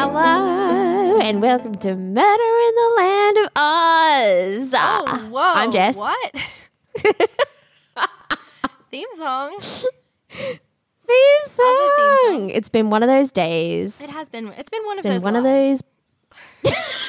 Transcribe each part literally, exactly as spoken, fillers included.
Hello and welcome to Murder in the Land of Oz. Oh, whoa. I'm Jess. What? Theme song. Theme song. Theme song. It's been one of those days. It has been. It's been one of It's been those one lives. of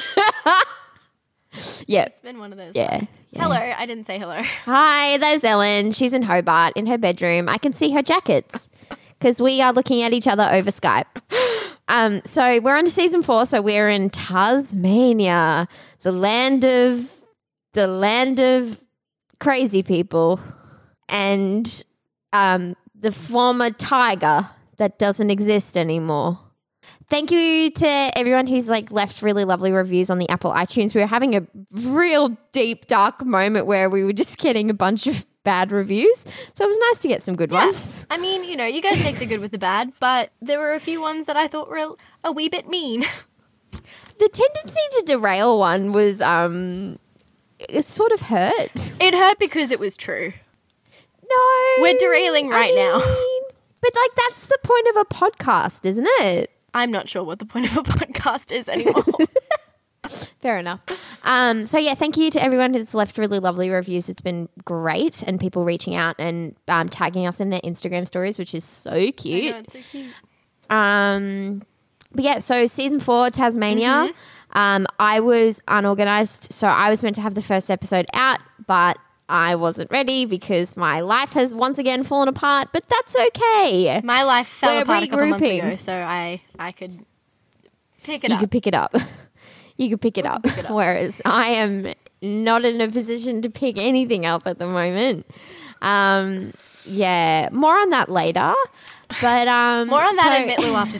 those. Yeah. It's been one of those Yeah. lives. yeah. Hello. I didn't say hello. Hi, there's Ellen. She's in Hobart in her bedroom. I can see her jackets because we are looking at each other over Skype. Um, so we're on to season four. So we're in Tasmania, the land of the land of crazy people, and um, the former tiger that doesn't exist anymore. Thank you to everyone who's like left really lovely reviews on the Apple iTunes. We were having a real deep, dark moment where we were just getting a bunch of bad reviews. So it was nice to get some good Yeah. ones. I mean, you know, you guys take the good with the bad, but there were a few ones that I thought were a wee bit mean. The tendency to derail one was um it sort of hurt. It hurt because it was true. No. We're derailing right I now. mean, but like that's the point of a podcast, isn't it? I'm not sure what the point of a podcast is anymore. Fair enough. Um, so, yeah, thank you to everyone who's left really lovely reviews. It's been great. And people reaching out and um, tagging us in their Instagram stories, which is so I cute. know, it's so cute. Um, but, yeah, so season four, Tasmania. Mm-hmm. Um, I was unorganized. So I was meant to have the first episode out, but I wasn't ready because my life has once again fallen apart. But that's okay. My life fell We're apart a couple months regrouping. ago, so I, I could pick it you up. could pick it up. You could pick it up. pick it up. Whereas I am not in a position to pick anything up at the moment. Um, yeah, more on that later. But um, More on that so- in Mitlu After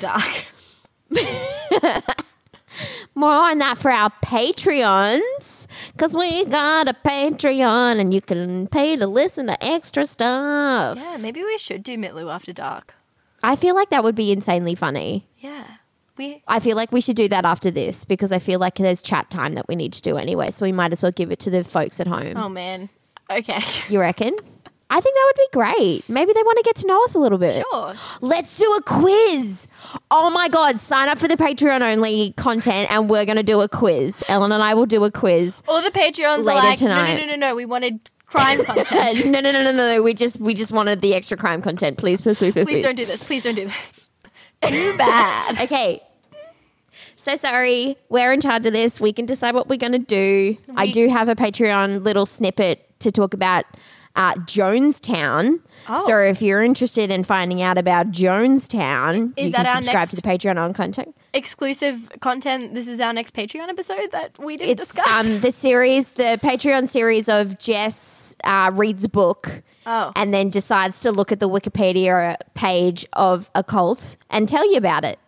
Dark. More on that for our Patreons, because we got a Patreon and you can pay to listen to extra stuff. Yeah, maybe we should do Mitlu After Dark. I feel like that would be insanely funny. Yeah. We I feel like we should do that after this because I feel like there's chat time that we need to do anyway. So we might as well give it to the folks at home. Oh man. Okay. You reckon? I think that would be great. Maybe they want to get to know us a little bit. Sure. Let's do a quiz. Oh my God. Sign up for the Patreon only content and we're going to do a quiz. Ellen and I will do a quiz. All the Patreons Later are like, tonight. no, no, no, no, no. We wanted crime content. no, no, no, no, no. We just, we just wanted the extra crime content. Please, please, please, please. Please don't do this. Please don't do this. Too bad. Okay. So sorry. We're in charge of this. We can decide what we're going to do. I We- do have a Patreon little snippet to talk about uh, Jonestown. Oh. So if you're interested in finding out about Jonestown, Is you that can our subscribe next- to the Patreon on content. Exclusive content. This is our next Patreon episode that we didn't It's discuss. um, the series, the Patreon series of Jess uh, reads a book Oh. and then decides to look at the Wikipedia page of a cult and tell you about it.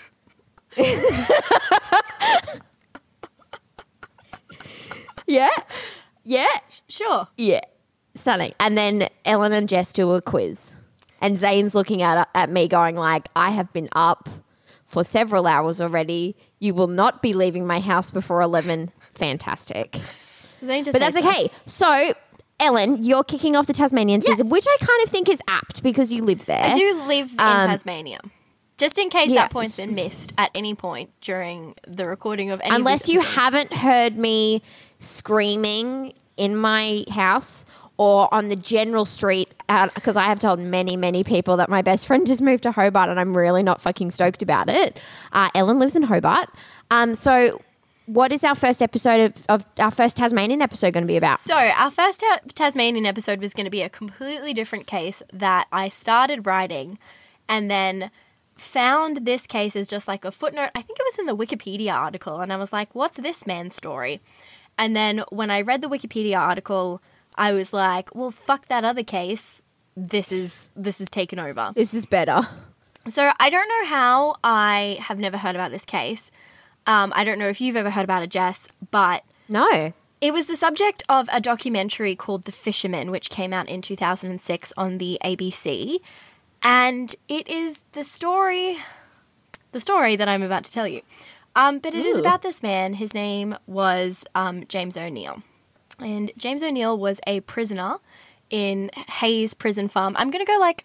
Yeah. Yeah. Sure. Yeah. Stunning. And then Ellen and Jess do a quiz. And Zane's looking at at me going like, I have been up for several hours already. You will not be leaving my house before eleven. Fantastic. Zane just But that's hates okay. us. So, Ellen, you're kicking off the Tasmanian season, Yes. which I kind of think is apt because you live there. I do live in Um, Tasmania. Just in case yeah. that point's been missed at any point during the recording of any Unless of these you episodes. haven't heard me screaming in my house or on the general street, because I have told many, many people that my best friend just moved to Hobart and I'm really not fucking stoked about it. Uh, Ellen lives in Hobart. Um, so what is our first episode of, of our first Tasmanian episode going to be about? So, our first ta- Tasmanian episode was going to be a completely different case that I started writing and then found this case as just like a footnote. I think it was in the Wikipedia article, and I was like, what's this man's story? And then when I read the Wikipedia article, I was like, well, fuck that other case. This is this is taken over. This is better. So I don't know how I have never heard about this case. Um, I don't know if you've ever heard about it, Jess, but No. it was the subject of a documentary called The Fisherman, which came out in two thousand six on the A B C. And it is the story, the story that I'm about to tell you. Um, but it is Ooh. about this man. His name was um, James O'Neill. And James O'Neill was a prisoner in Hayes Prison Farm. I'm going to go like,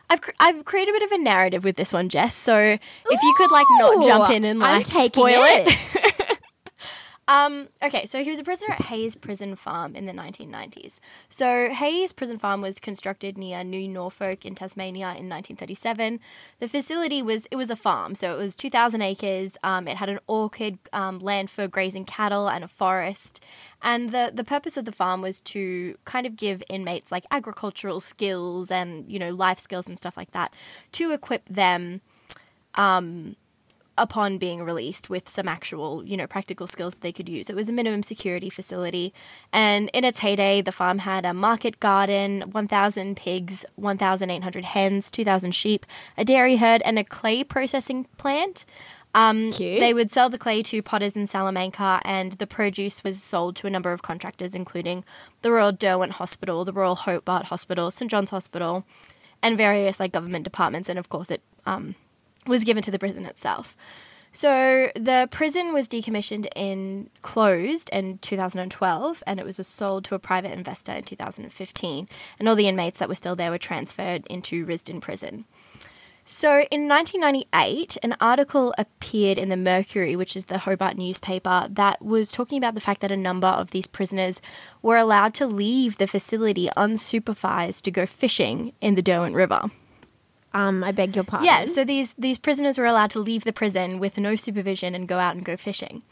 I've cr- I've created a bit of a narrative with this one, Jess. So if you could like not jump in and I'm like taking spoil it. it. Um, okay, so he was a prisoner at Hayes Prison Farm in the nineteen nineties. So Hayes Prison Farm was constructed near New Norfolk in Tasmania in nineteen thirty-seven. The facility was, it was a farm, so it was two thousand acres. Um, it had an orchard, um, land for grazing cattle and a forest. And the, the purpose of the farm was to kind of give inmates like agricultural skills and, you know, life skills and stuff like that to equip them, um, upon being released with some actual, you know, practical skills that they could use. It was a minimum security facility. And in its heyday, the farm had a market garden, one thousand pigs, one thousand eight hundred hens, two thousand sheep, a dairy herd, and a clay processing plant. Um, Cute. They would sell the clay to potters in Salamanca, and the produce was sold to a number of contractors, including the Royal Derwent Hospital, the Royal Hobart Hospital, St John's Hospital, and various like government departments. And of course, it um, was given to the prison itself. So the prison was decommissioned in closed in two thousand twelve, and it was sold to a private investor in two thousand fifteen. And all the inmates that were still there were transferred into Risdon Prison. So in nineteen ninety-eight, an article appeared in the Mercury, which is the Hobart newspaper, that was talking about the fact that a number of these prisoners were allowed to leave the facility unsupervised to go fishing in the Derwent River. Um, I beg your pardon. Yeah, so these, these prisoners were allowed to leave the prison with no supervision and go out and go fishing.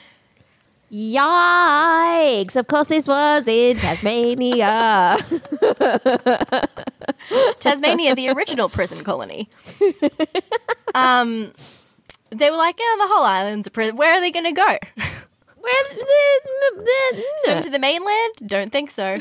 Yikes! Of course, this was in Tasmania. Tasmania, the original prison colony. Um, they were like, yeah, the whole island's a prison. Where are they going to go? Where? Swim to the mainland? Don't think so.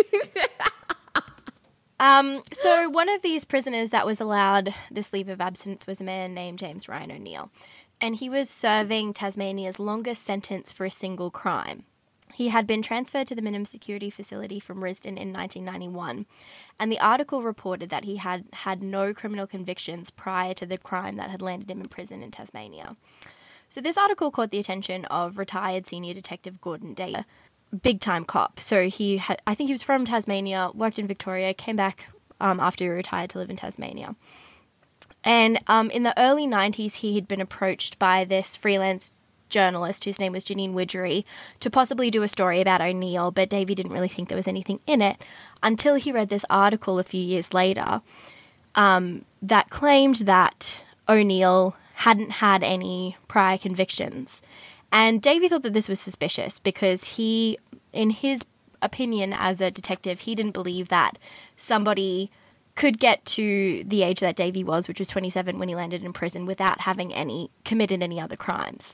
Um, so one of these prisoners that was allowed this leave of absence was a man named James Ryan O'Neill, and he was serving Tasmania's longest sentence for a single crime. He had been transferred to the minimum security facility from Risdon in nineteen ninety-one, and the article reported that he had had no criminal convictions prior to the crime that had landed him in prison in Tasmania. So this article caught the attention of retired senior detective Gordon Day, big time cop. So he had, I think he was from Tasmania, worked in Victoria, came back um, after he retired to live in Tasmania. And um, in the early nineties, he had been approached by this freelance journalist whose name was Janine Widgery to possibly do a story about O'Neill, but Davey didn't really think there was anything in it until he read this article a few years later um, that claimed that O'Neill hadn't had any prior convictions. And Davey thought that this was suspicious because he, in his opinion as a detective, he didn't believe that somebody could get to the age that Davey was, which was twenty-seven when he landed in prison, without having any committed any other crimes.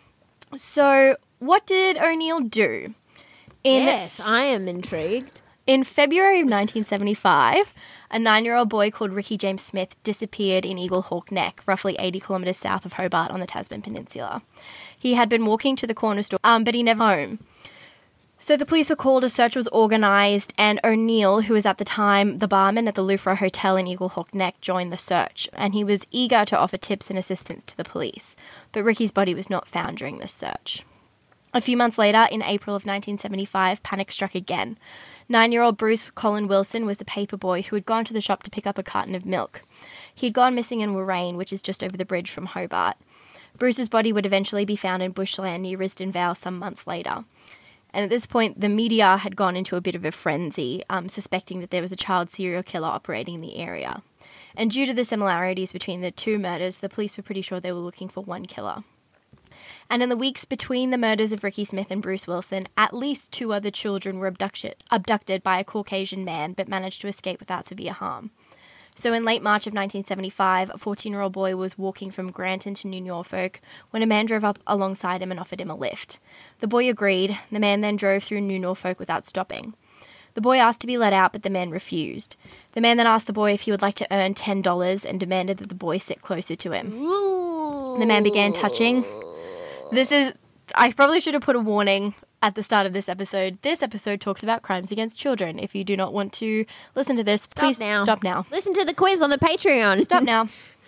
So what did O'Neill do? In Yes, I am intrigued. In February of nineteen seventy-five, a nine-year-old boy called Ricky James Smith disappeared in Eagle Hawk Neck, roughly eighty kilometres south of Hobart on the Tasman Peninsula. He had been walking to the corner store, um, but he never home. So the police were called, a search was organised, and O'Neill, who was at the time the barman at the Louvre Hotel in Eagle Hawk Neck, joined the search, and he was eager to offer tips and assistance to the police. But Ricky's body was not found during this search. A few months later, in April of nineteen seventy-five, panic struck again. Nine-year-old Bruce Colin Wilson was a paper boy who had gone to the shop to pick up a carton of milk. He had gone missing in Warrain, which is just over the bridge from Hobart. Bruce's body would eventually be found in bushland near Risdon Vale some months later. And at this point, the media had gone into a bit of a frenzy, um, suspecting that there was a child serial killer operating in the area. And due to the similarities between the two murders, the police were pretty sure they were looking for one killer. And in the weeks between the murders of Ricky Smith and Bruce Wilson, at least two other children were abducted, abducted by a Caucasian man, but managed to escape without severe harm. So in late March of nineteen seventy-five, a fourteen-year-old boy was walking from Granton to New Norfolk when a man drove up alongside him and offered him a lift. The boy agreed. The man then drove through New Norfolk without stopping. The boy asked to be let out, but the man refused. The man then asked the boy if he would like to earn ten dollars and demanded that the boy sit closer to him. The man began touching. This is... I probably should have put a warning at the start of this episode. This episode talks about crimes against children. If you do not want to listen to this, Stop please now. stop now. Listen to the quiz on the Patreon. Stop now.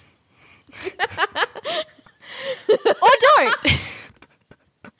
Or don't.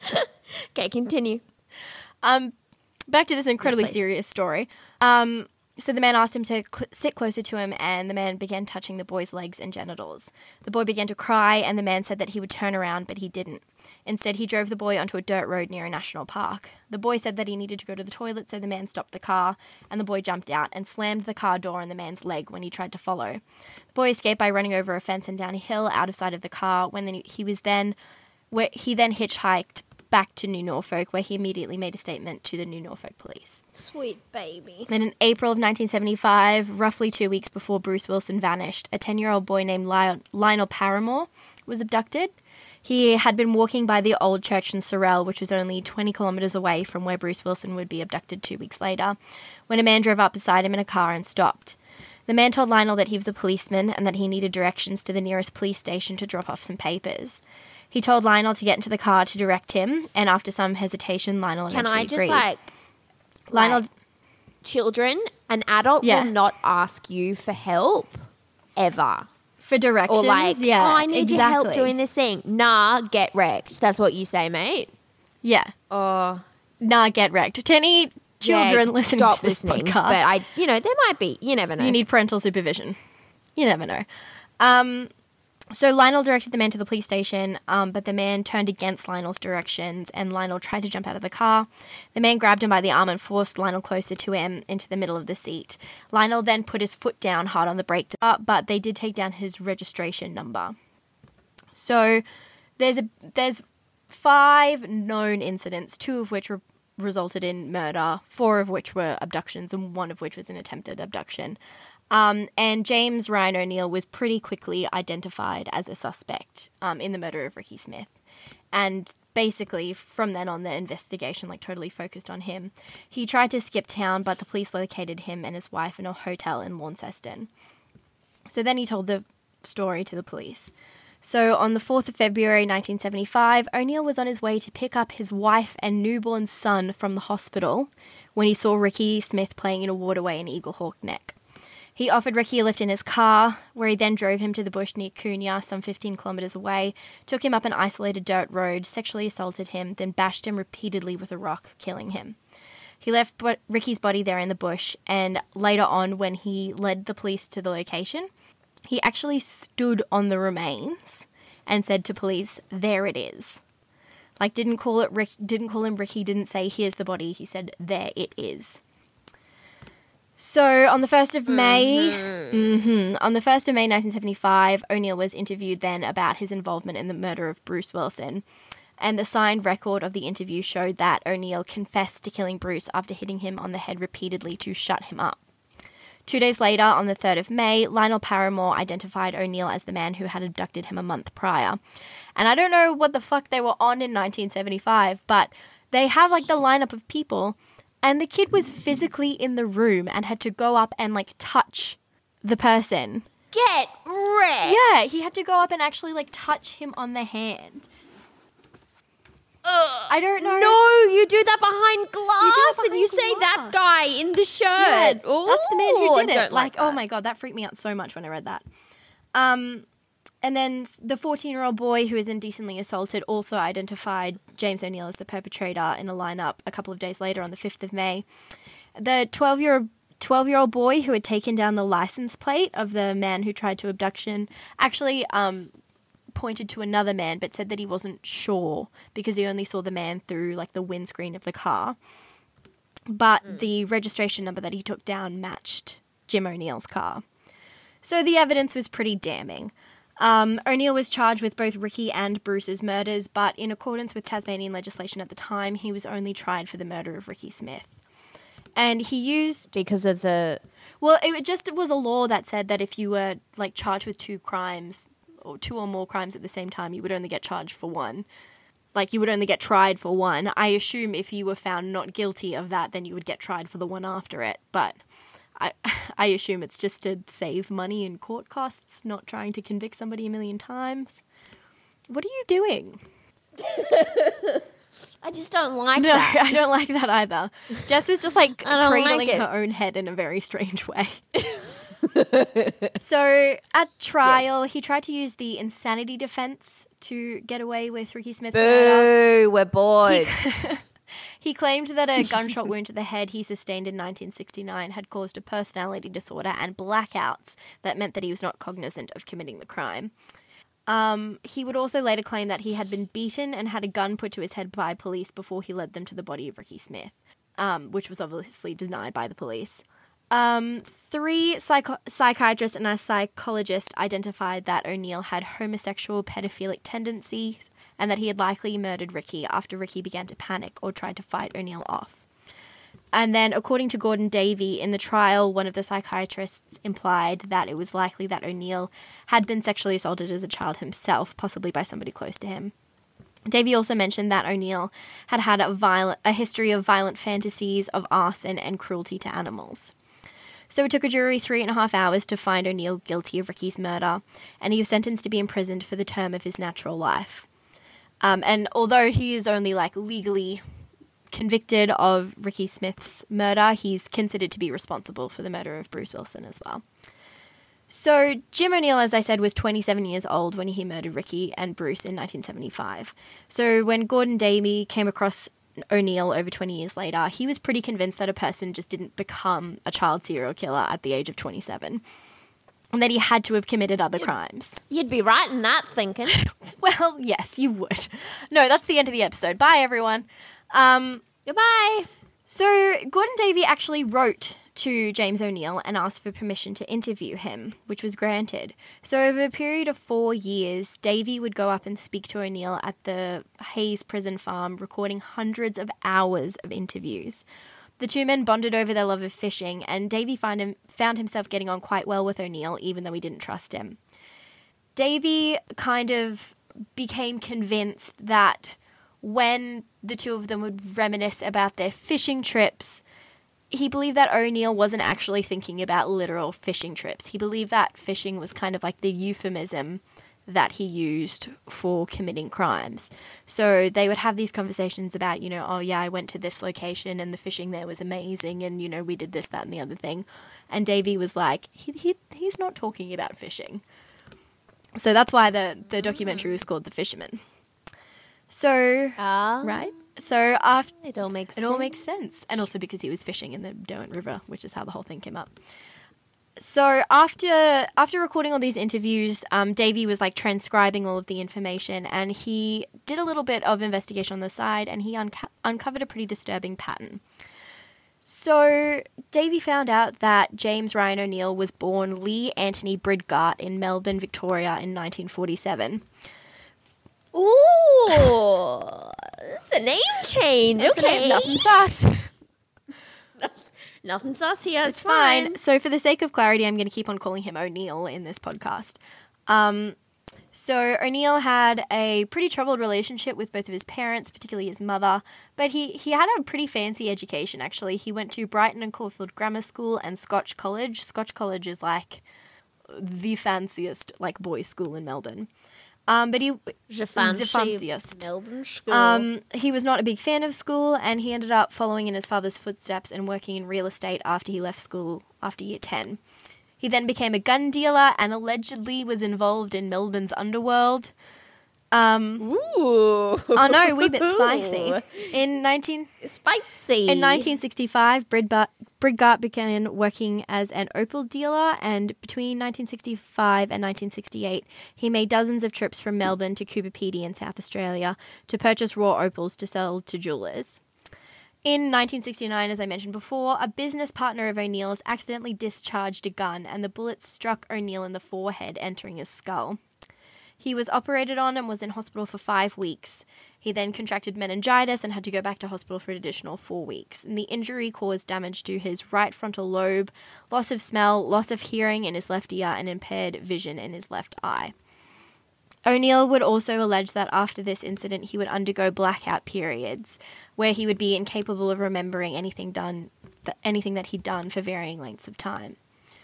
Okay, continue. Um, back to this incredibly Yes, please. serious story. Um, So the man asked him to cl- sit closer to him, and the man began touching the boy's legs and genitals. The boy began to cry, and the man said that he would turn around, but he didn't. Instead, he drove the boy onto a dirt road near a national park. The boy said that he needed to go to the toilet, so the man stopped the car, and the boy jumped out and slammed the car door on the man's leg when he tried to follow. The boy escaped by running over a fence and down a hill out of sight of the car. When then he was then, where he then hitchhiked back to New Norfolk, where he immediately made a statement to the New Norfolk police. Sweet baby. Then in April of nineteen seventy-five, roughly two weeks before Bruce Wilson vanished, a ten-year-old boy named Lionel Paramore was abducted. He had been walking by the old church in Sorrel, which was only twenty kilometres away from where Bruce Wilson would be abducted two weeks later, when a man drove up beside him in a car and stopped. The man told Lionel that he was a policeman and that he needed directions to the nearest police station to drop off some papers. He told Lionel to get into the car to direct him, and after some hesitation, Lionel Can eventually I just agreed. like, Lionel, like, children, an adult Yeah. will not ask you for help ever. for directions, Or like, yeah, oh, I need exactly. your help doing this thing. Nah, get wrecked. That's what you say, mate. Yeah, Oh, nah, get wrecked. To any children yeah, listening stop to this listening. podcast, But I, you know, there might be. You never know. you need parental supervision. You never know. Um, so Lionel directed the man to the police station, um, but the man turned against Lionel's directions, and Lionel tried to jump out of the car. The man grabbed him by the arm and forced Lionel closer to him into the middle of the seat. Lionel then put his foot down hard on the brake, to, uh, but they did take down his registration number. So there's a there's five known incidents, two of which were resulted in murder, four of which were abductions, and one of which was an attempted abduction. Um, and James Ryan O'Neill was pretty quickly identified as a suspect um, in the murder of Ricky Smith. And basically, from then on, the investigation like totally focused on him. He tried to skip town, but the police located him and his wife in a hotel in Launceston. So then he told the story to the police. So on the fourth of February nineteen seventy-five, O'Neill was on his way to pick up his wife and newborn son from the hospital when he saw Ricky Smith playing in a waterway in Eaglehawk Neck. He offered Ricky a lift in his car, where he then drove him to the bush near Coonia, some fifteen kilometres away, took him up an isolated dirt road, sexually assaulted him, then bashed him repeatedly with a rock, killing him. He left bo- Ricky's body there in the bush, and later on, when he led the police to the location, he actually stood on the remains and said to police, "There it is." Like, didn't call it Rick, didn't call him Ricky, didn't say, "Here's the body." He said, "There it is." So on the first of May, mm-hmm. Mm-hmm, on the first of May nineteen seventy-five, O'Neill was interviewed then about his involvement in the murder of Bruce Wilson. And the signed record of the interview showed that O'Neill confessed to killing Bruce after hitting him on the head repeatedly to shut him up. Two days later, on the third of May, Lionel Paramore identified O'Neill as the man who had abducted him a month prior. And I don't know what the fuck they were on in nineteen seventy-five, but they have like the lineup of people, and the kid was physically in the room and had to go up and like touch the person. Get wrecked. Yeah, he had to go up and actually like touch him on the hand. Ugh. I don't know. No, you do that behind glass, behind and you say glass. that guy in the shirt. Yeah, that's the man who Ooh, did I it. don't Like, oh that. my god, that freaked me out so much when I read that. Um, and then the fourteen-year-old boy who was indecently assaulted also identified James O'Neill as the perpetrator in a lineup a couple of days later on the fifth of May. The twelve-year twelve-year-old boy who had taken down the license plate of the man who tried to abduction actually um, pointed to another man but said that he wasn't sure because he only saw the man through like the windscreen of the car. But mm. the registration number that he took down matched Jim O'Neill's car. So the evidence was pretty damning. Um, O'Neill was charged with both Ricky and Bruce's murders, but in accordance with Tasmanian legislation at the time, he was only tried for the murder of Ricky Smith. And he used... Because of the... Well, it just was a law that said that if you were like charged with two crimes, or two or more crimes at the same time, you would only get charged for one. Like, you would only get tried for one. I assume if you were found not guilty of that, then you would get tried for the one after it. But I I assume it's just to save money in court costs, not trying to convict somebody a million times. What are you doing? I just don't like no, that. I don't like that either. Jess was just like I don't cradling like it. her own head in a very strange way. So at trial, yes. he tried to use the insanity defense to get away with Ricky Smith's murder. Boo, we're bored. He, He claimed that a gunshot wound to the head he sustained in nineteen sixty-nine had caused a personality disorder and blackouts that meant that he was not cognizant of committing the crime. Um, he would also later claim that he had been beaten and had a gun put to his head by police before he led them to the body of Ricky Smith, um, which was obviously denied by the police. Um, three psycho- psychiatrists and a psychologist identified that O'Neill had homosexual pedophilic tendencies and that he had likely murdered Ricky after Ricky began to panic or tried to fight O'Neill off. And then, according to Gordon Davey, in the trial, one of the psychiatrists implied that it was likely that O'Neill had been sexually assaulted as a child himself, possibly by somebody close to him. Davey also mentioned that O'Neill had had a, violent, a history of violent fantasies of arson and cruelty to animals. So it took a jury three and a half hours to find O'Neill guilty of Ricky's murder, and he was sentenced to be imprisoned for the term of his natural life. Um, and although he is only, like, legally convicted of Ricky Smith's murder, he's considered to be responsible for the murder of Bruce Wilson as well. So Jim O'Neill, as I said, was twenty-seven years old when he murdered Ricky and Bruce in nineteen seventy-five. So when Gordon Davey came across O'Neill over twenty years later, he was pretty convinced that a person just didn't become a child serial killer at the age of twenty-seven, and that he had to have committed other you'd, crimes. You'd be right in that thinking. Well, yes, you would. No, that's the end of the episode. Bye, everyone. Um, Goodbye. So Gordon Davey actually wrote to James O'Neill and asked for permission to interview him, which was granted. So over a period of four years, Davey would go up and speak to O'Neill at the Hayes prison farm, recording hundreds of hours of interviews. The two men bonded over their love of fishing, and Davey found, him, found himself getting on quite well with O'Neill, even though he didn't trust him. Davey kind of became convinced that when the two of them would reminisce about their fishing trips, he believed that O'Neill wasn't actually thinking about literal fishing trips. He believed that fishing was kind of like the euphemism that he used for committing crimes. So they would have these conversations about, you know, oh yeah, I went to this location and the fishing there was amazing and, you know, we did this, that and the other thing. And Davey was like, he, he he's not talking about fishing. So that's why the, the documentary was called The Fisherman. So, Uh, right? So after It all makes it sense. all makes sense. And also because he was fishing in the Derwent River, which is how the whole thing came up. So after after recording all these interviews, um, Davey was like transcribing all of the information, and he did a little bit of investigation on the side, and he unco- uncovered a pretty disturbing pattern. So Davey found out that James Ryan O'Neill was born Lee Anthony Bridgart in Melbourne, Victoria in nineteen forty-seven. Ooh, it's a name change. That's a Okay. name, nothing sus. Nothing sus here. It's, It's fine. So for the sake of clarity, I'm going to keep on calling him O'Neill in this podcast. Um, so O'Neill had a pretty troubled relationship with both of his parents, particularly his mother, but he, he had a pretty fancy education, actually. He went to Brighton and Caulfield Grammar School and Scotch College. Scotch College is like the fanciest like boys' school in Melbourne. Um, but he Je fancy the fanciest. Melbourne school. Um, he was not a big fan of school, and he ended up following in his father's footsteps and working in real estate after he left school after year ten. He then became a gun dealer and allegedly was involved in Melbourne's underworld. Um, Ooh. oh no, wee bit spicy. In nineteen Spicy. in nineteen sixty-five, Bridgart, Bridgart began working as an opal dealer, and between nineteen sixty-five and nineteen sixty-eight, he made dozens of trips from Melbourne to Coober Pedy in South Australia to purchase raw opals to sell to jewellers. In nineteen sixty-nine, as I mentioned before, a business partner of O'Neill's accidentally discharged a gun, and the bullet struck O'Neill in the forehead, entering his skull. He was operated on and was in hospital for five weeks. He then contracted meningitis and had to go back to hospital for an additional four weeks. And the injury caused damage to his right frontal lobe, loss of smell, loss of hearing in his left ear, and impaired vision in his left eye. O'Neill would also allege that after this incident, he would undergo blackout periods, where he would be incapable of remembering anything done, anything that he'd done for varying lengths of time.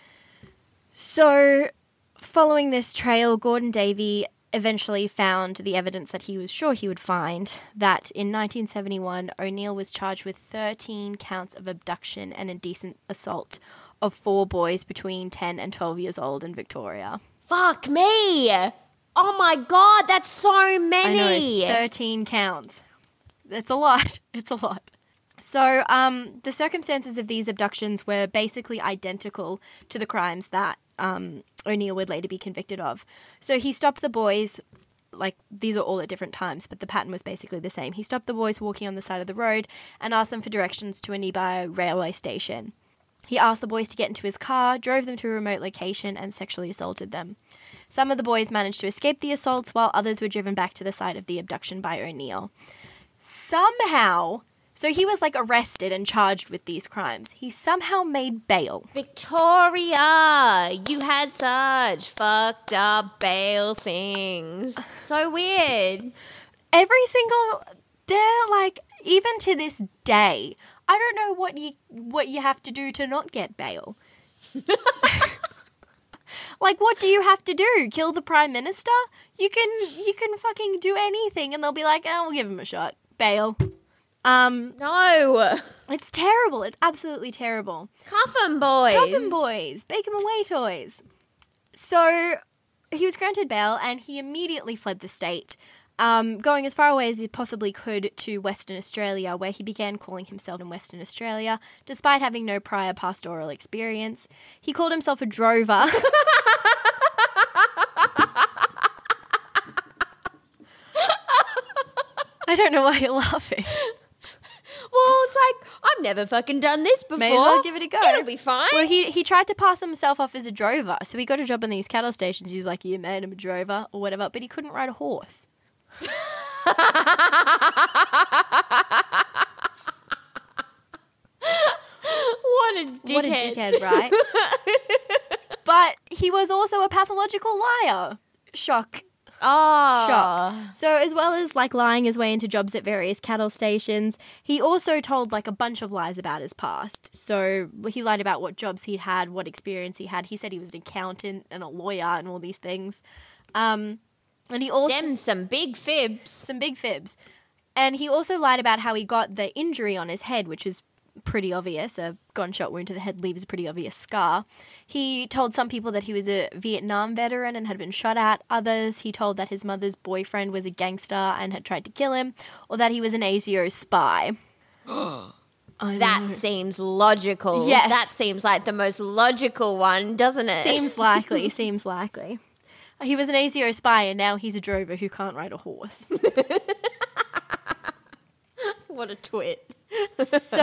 So, following this trail, Gordon Davey eventually found the evidence that he was sure he would find, that in nineteen seventy-one, O'Neill was charged with thirteen counts of abduction and indecent assault of four boys between ten and twelve years old in Victoria. Fuck me. Oh my God, that's so I many. know, thirteen counts. It's a lot. It's a lot. So um, the circumstances of these abductions were basically identical to the crimes that um, O'Neill would later be convicted of. So he stopped the boys, like these are all at different times, but the pattern was basically the same. He stopped the boys walking on the side of the road and asked them for directions to a nearby railway station. He asked the boys to get into his car, drove them to a remote location, and sexually assaulted them. Some of the boys managed to escape the assaults, while others were driven back to the site of the abduction by O'Neill. Somehow... So he was, like, arrested and charged with these crimes. He somehow made bail. Victoria, you had such fucked up bail things. So weird. Every single... They're, like, even to this day, I don't know what you what you have to do to not get bail. Like, what do you have to do? Kill the Prime Minister? You can, you can fucking do anything and they'll be like, oh, we'll give him a shot. Bail. Um, No. It's terrible. It's absolutely terrible. Coffin boys. Coffin boys. Bake 'em away toys. So he was granted bail and he immediately fled the state, um, going as far away as he possibly could to Western Australia, where he began calling himself in Western Australia, despite having no prior pastoral experience. He called himself a drover. I don't know why you're laughing. Well, it's like, I've never fucking done this before. May as well give it a go. It'll be fine. Well, he he tried to pass himself off as a drover. So he got a job in these cattle stations. He was like, yeah, man, I'm a drover or whatever. But he couldn't ride a horse. What a dickhead. What a dickhead, right? But he was also a pathological liar. Shock. Oh. Shock. So as well as like lying his way into jobs at various cattle stations, he also told like a bunch of lies about his past. So he lied about what jobs he'd had, what experience he had. He said he was an accountant and a lawyer and all these things. Um, and he also... Them some big fibs. Some big fibs. And he also lied about how he got the injury on his head, which is pretty obvious. A gunshot wound to the head leaves a pretty obvious scar. He told some people that he was a Vietnam veteran and had been shot at. Others, he told that his mother's boyfriend was a gangster and had tried to kill him, or that he was an A S I O spy. That seems logical. Yes. That seems like the most logical one, doesn't it? Seems likely, seems likely. He was an A S I O spy and now he's a drover who can't ride a horse. What a twit. So,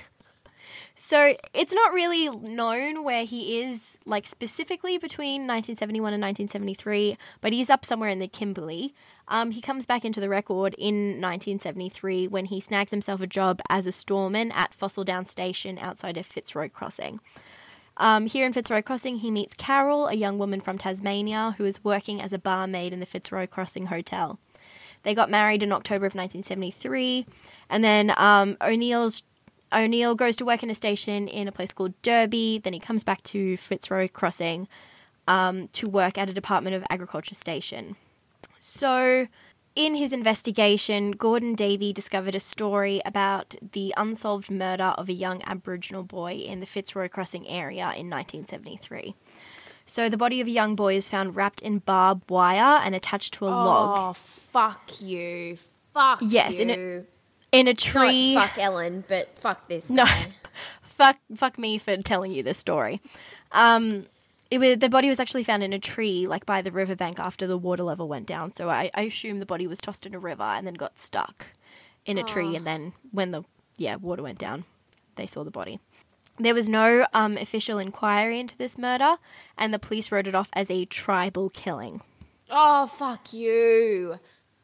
so it's not really known where he is, like specifically between nineteen seventy-one and nineteen seventy-three, but he's up somewhere in the Kimberley. Um, he comes back into the record in nineteen seventy-three when he snags himself a job as a storeman at Fossil Down Station outside of Fitzroy Crossing. Um, here in Fitzroy Crossing, he meets Carol, a young woman from Tasmania who is working as a barmaid in the Fitzroy Crossing Hotel. They got married in October of nineteen seventy-three, and then um, O'Neill's O'Neill goes to work in a station in a place called Derby. Then he comes back to Fitzroy Crossing um, to work at a Department of Agriculture station. So, in his investigation, Gordon Davey discovered a story about the unsolved murder of a young Aboriginal boy in the Fitzroy Crossing area in nineteen seventy-three. So the body of a young boy is found wrapped in barbed wire and attached to a log. Oh, fuck you. Fuck yes, you. in a, in a tree. Not fuck Ellen, but fuck this guy. No, fuck, fuck me for telling you this story. Um, it was, the body was actually found in a tree, like by the riverbank after the water level went down. So I, I assume the body was tossed in a river and then got stuck in a oh. tree. And then when the yeah water went down, they saw the body. There was no um, official inquiry into this murder, and the police wrote it off as a tribal killing. Oh, fuck you.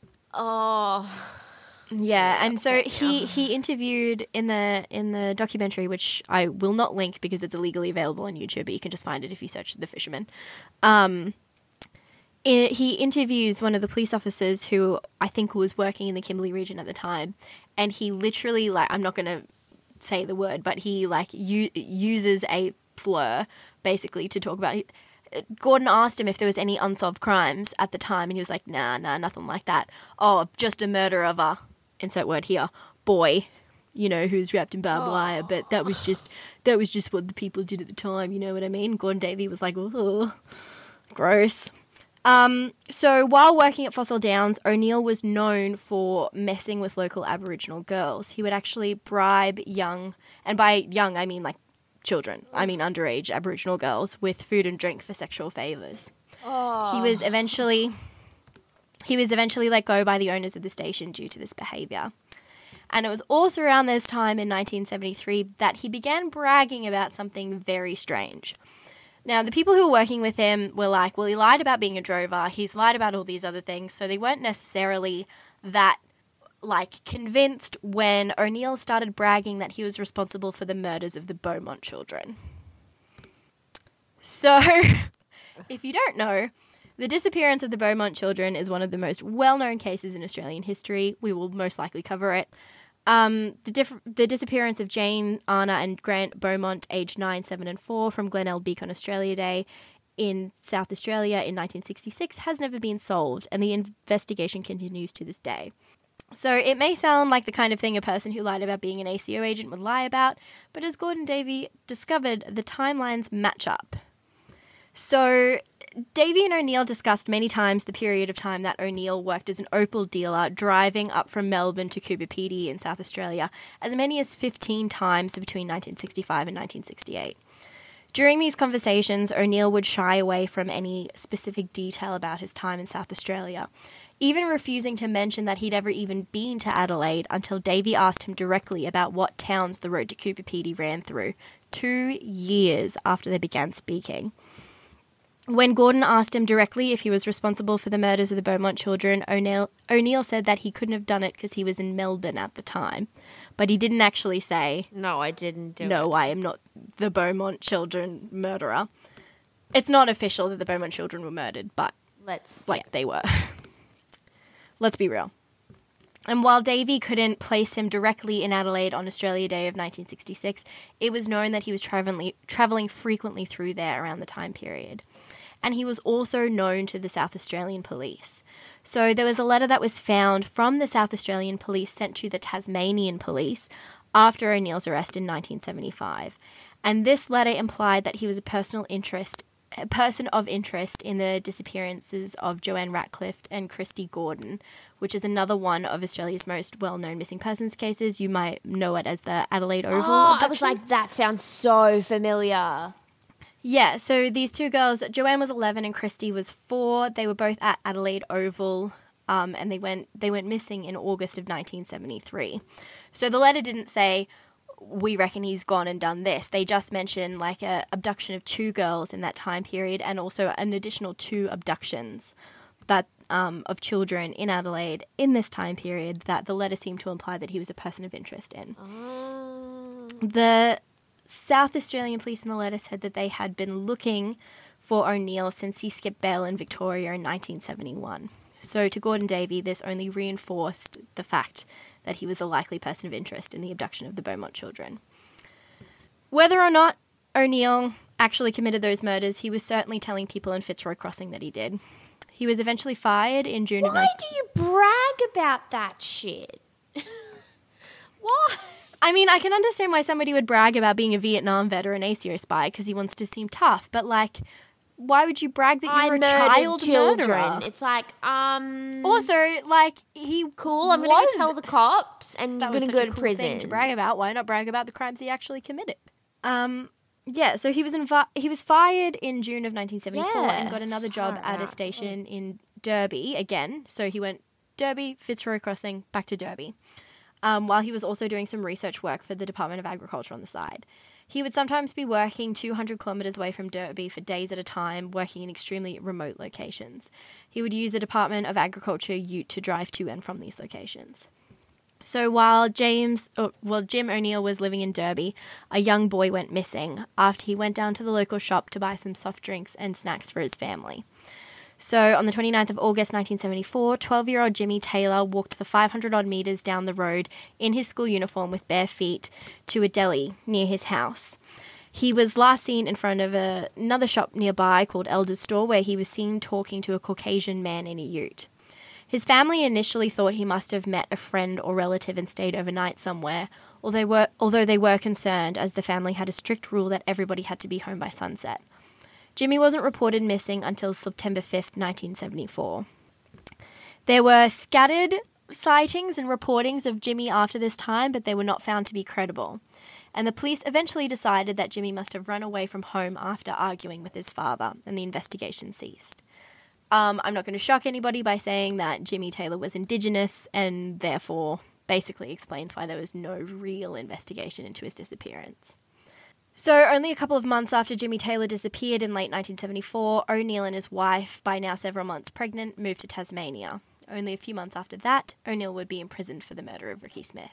Oh. Yeah, and so he, he interviewed in the in the documentary, which I will not link because it's illegally available on YouTube, but you can just find it if you search The Fisherman. Um, it, he interviews one of the police officers who I think was working in the Kimberley region at the time, and he literally, like, I'm not going to say the word, but he like u- uses a slur basically to talk about it. Gordon asked him if there was any unsolved crimes at the time, and he was like, nah, nah, nothing like that. Oh, just a murder of a, insert word here, boy, you know, who's wrapped in barbed wire, but that was just, that was just what the people did at the time, you know what I mean? Gordon Davey was like, oh, gross. Um, so while working at Fossil Downs, O'Neill was known for messing with local Aboriginal girls. He would actually bribe young, and by young I mean like children, I mean underage Aboriginal girls, with food and drink for sexual favours. Oh. He was eventually he was eventually let go by the owners of the station due to this behaviour. And it was also around this time in nineteen seventy-three that he began bragging about something very strange. Now, the people who were working with him were like, well, he lied about being a drover, he's lied about all these other things, so they weren't necessarily that, like, convinced when O'Neill started bragging that he was responsible for the murders of the Beaumont children. So, if you don't know, the disappearance of the Beaumont children is one of the most well-known cases in Australian history. We will most likely cover it. Um, the, diff- the disappearance of Jane, Anna and Grant Beaumont, aged nine, seven and four, from Glenelg Beak on Australia Day in South Australia in nineteen sixty-six has never been solved, and the investigation continues to this day. So it may sound like the kind of thing a person who lied about being an A C O agent would lie about, but as Gordon Davey discovered, the timelines match up. So Davey and O'Neill discussed many times the period of time that O'Neill worked as an opal dealer, driving up from Melbourne to Coober Pedy in South Australia as many as fifteen times between nineteen sixty-five and nineteen sixty-eight. During these conversations, O'Neill would shy away from any specific detail about his time in South Australia, even refusing to mention that he'd ever even been to Adelaide until Davey asked him directly about what towns the road to Coober Pedy ran through, two years after they began speaking. When Gordon asked him directly if he was responsible for the murders of the Beaumont children, O'Neill, O'Neill said that he couldn't have done it because he was in Melbourne at the time. But he didn't actually say, No, I didn't do no, it. I am not the Beaumont children murderer. It's not official that the Beaumont children were murdered, but Let's, like yeah. they were. Let's be real. And while Davey couldn't place him directly in Adelaide on Australia Day of nineteen sixty-six, it was known that he was traveling traveling frequently through there around the time period. And he was also known to the South Australian Police. So there was a letter that was found from the South Australian Police sent to the Tasmanian Police after O'Neill's arrest in nineteen seventy-five. And this letter implied that he was a personal interest, a person of interest in the disappearances of Joanne Ratcliffe and Christy Gordon, which is another one of Australia's most well-known missing persons cases. You might know it as the Adelaide Oval Oh, I was abductions. like, that sounds so familiar. Yeah, so these two girls, Joanne was eleven and Christy was four. They were both at Adelaide Oval, um, and they went they went missing in August of nineteen seventy-three. So the letter didn't say, we reckon he's gone and done this. They just mentioned like a abduction of two girls in that time period, and also an additional two abductions that um, of children in Adelaide in this time period that the letter seemed to imply that he was a person of interest in. Oh. The South Australian Police in the letter said that they had been looking for O'Neill since he skipped bail in Victoria in nineteen seventy-one. So to Gordon Davey, this only reinforced the fact that he was a likely person of interest in the abduction of the Beaumont children. Whether or not O'Neill actually committed those murders, he was certainly telling people in Fitzroy Crossing that he did. He was eventually fired in June of... Why do you brag about that shit? Why? I mean, I can understand why somebody would brag about being a Vietnam vet or an A C O spy because he wants to seem tough, but like, why would you brag that you I were a murdered child children. murderer? It's like, um... Also, like, he cool, I'm going was- to tell the cops and that you're was going to such go a to cool prison. thing to brag about. Why not brag about the crimes he actually committed? Um, yeah, so he was invi- he was fired in June of nineteen seventy-four Yeah. and got another job Far at a out. station in Derby again. So he went Derby, Fitzroy Crossing, back to Derby. Um, while he was also doing some research work for the Department of Agriculture on the side. He would sometimes be working two hundred kilometres away from Derby for days at a time, working in extremely remote locations. He would use the Department of Agriculture ute to drive to and from these locations. So while James, oh, well, Jim O'Neill was living in Derby, a young boy went missing after he went down to the local shop to buy some soft drinks and snacks for his family. So on the twenty-ninth of August nineteen seventy-four, twelve-year-old Jimmy Taylor walked the five hundred odd metres down the road in his school uniform with bare feet to a deli near his house. He was last seen in front of a, another shop nearby called Elder's Store, where he was seen talking to a Caucasian man in a ute. His family initially thought he must have met a friend or relative and stayed overnight somewhere, although they were, although they were concerned as the family had a strict rule that everybody had to be home by sunset. Jimmy wasn't reported missing until September fifth, nineteen seventy-four. There were scattered sightings and reportings of Jimmy after this time, but they were not found to be credible. And the police eventually decided that Jimmy must have run away from home after arguing with his father, and the investigation ceased. Um, I'm not going to shock anybody by saying that Jimmy Taylor was Indigenous and therefore basically explains why there was no real investigation into his disappearance. So only a couple of months after Jimmy Taylor disappeared in late nineteen seventy-four, O'Neill and his wife, by now several months pregnant, moved to Tasmania. Only a few months after that, O'Neill would be imprisoned for the murder of Ricky Smith.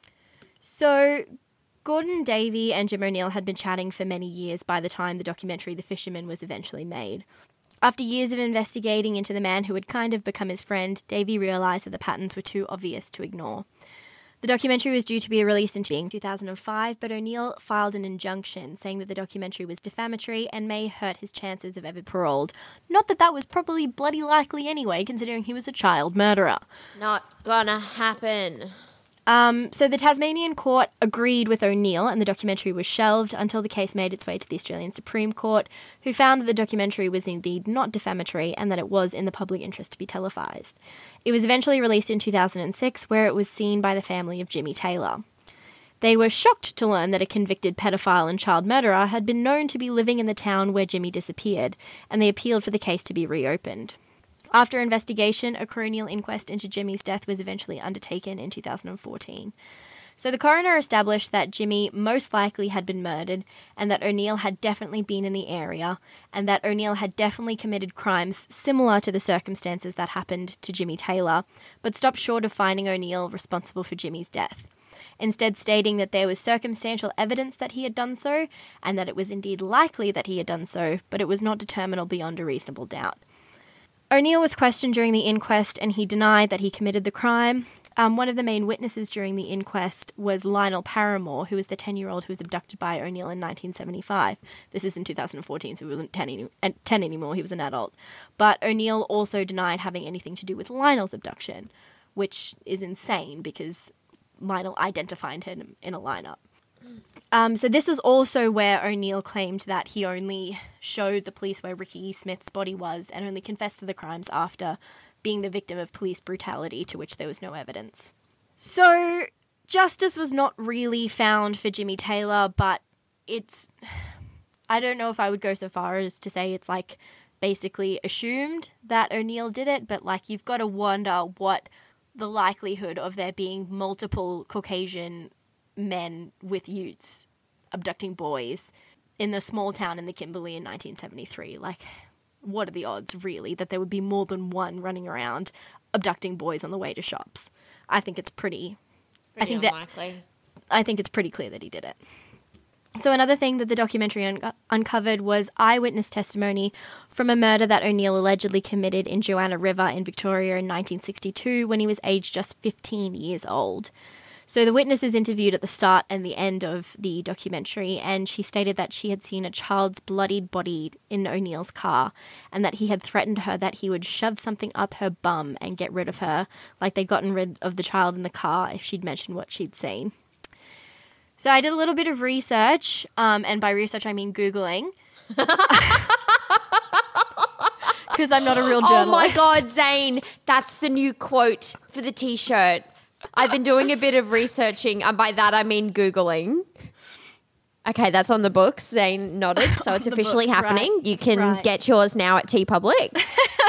So Gordon Davey and Jim O'Neill had been chatting for many years by the time the documentary The Fisherman was eventually made. After years of investigating into the man who had kind of become his friend, Davey realised that the patterns were too obvious to ignore. The documentary was due to be released in two thousand five, but O'Neill filed an injunction saying that the documentary was defamatory and may hurt his chances of ever paroled. Not that that was probably bloody likely anyway, considering he was a child murderer. Not gonna happen. Um, so the Tasmanian court agreed with O'Neill and the documentary was shelved until the case made its way to the Australian Supreme Court, who found that the documentary was indeed not defamatory and that it was in the public interest to be televised. It was eventually released in two thousand six, where it was seen by the family of Jimmy Taylor. They were shocked to learn that a convicted pedophile and child murderer had been known to be living in the town where Jimmy disappeared, and they appealed for the case to be reopened. After investigation, a coronial inquest into Jimmy's death was eventually undertaken in two thousand fourteen. So the coroner established that Jimmy most likely had been murdered and that O'Neill had definitely been in the area and that O'Neill had definitely committed crimes similar to the circumstances that happened to Jimmy Taylor, but stopped short of finding O'Neill responsible for Jimmy's death, instead stating that there was circumstantial evidence that he had done so and that it was indeed likely that he had done so, but it was not determinable beyond a reasonable doubt. O'Neill was questioned during the inquest and he denied that he committed the crime. Um, one of the main witnesses during the inquest was Lionel Paramore, who was the ten-year-old who was abducted by O'Neill in nineteen seventy-five. This is in two thousand fourteen, so he wasn't ten, any- ten anymore, he was an adult. But O'Neill also denied having anything to do with Lionel's abduction, which is insane because Lionel identified him in a lineup. Um, so this is also where O'Neill claimed that he only showed the police where Ricky Smith's body was and only confessed to the crimes after being the victim of police brutality, to which there was no evidence. So justice was not really found for Jimmy Taylor, but it's... I don't know if I would go so far as to say it's like basically assumed that O'Neill did it, but like you've got to wonder what the likelihood of there being multiple Caucasian men with utes abducting boys in the small town in the Kimberley in nineteen seventy-three. Like, what are the odds, really, that there would be more than one running around abducting boys on the way to shops? I think it's pretty... pretty I think unlikely. that I think it's pretty clear that he did it. So another thing that the documentary un- uncovered was eyewitness testimony from a murder that O'Neill allegedly committed in Joanna River in Victoria in nineteen sixty-two when he was aged just fifteen years old. So the witness is interviewed at the start and the end of the documentary, and she stated that she had seen a child's bloodied body in O'Neill's car and that he had threatened her that he would shove something up her bum and get rid of her, like they'd gotten rid of the child in the car if she'd mentioned what she'd seen. So I did a little bit of research, um, and by research I mean Googling. Because I'm not a real journalist. Oh my God, Zane, that's the new quote for the t-shirt. I've been doing a bit of researching, and by that I mean Googling. Okay, that's on the books. Zane nodded, so it's officially books, happening. right. You can Right. get yours now at TeePublic.